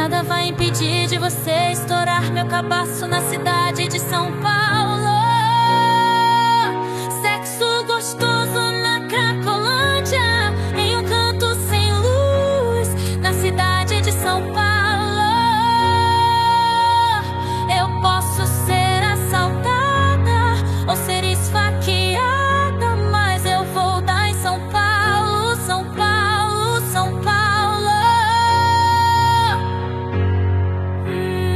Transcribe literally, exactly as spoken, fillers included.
Nada vai impedir de você estourar meu cabaço na cidade de São Paulo.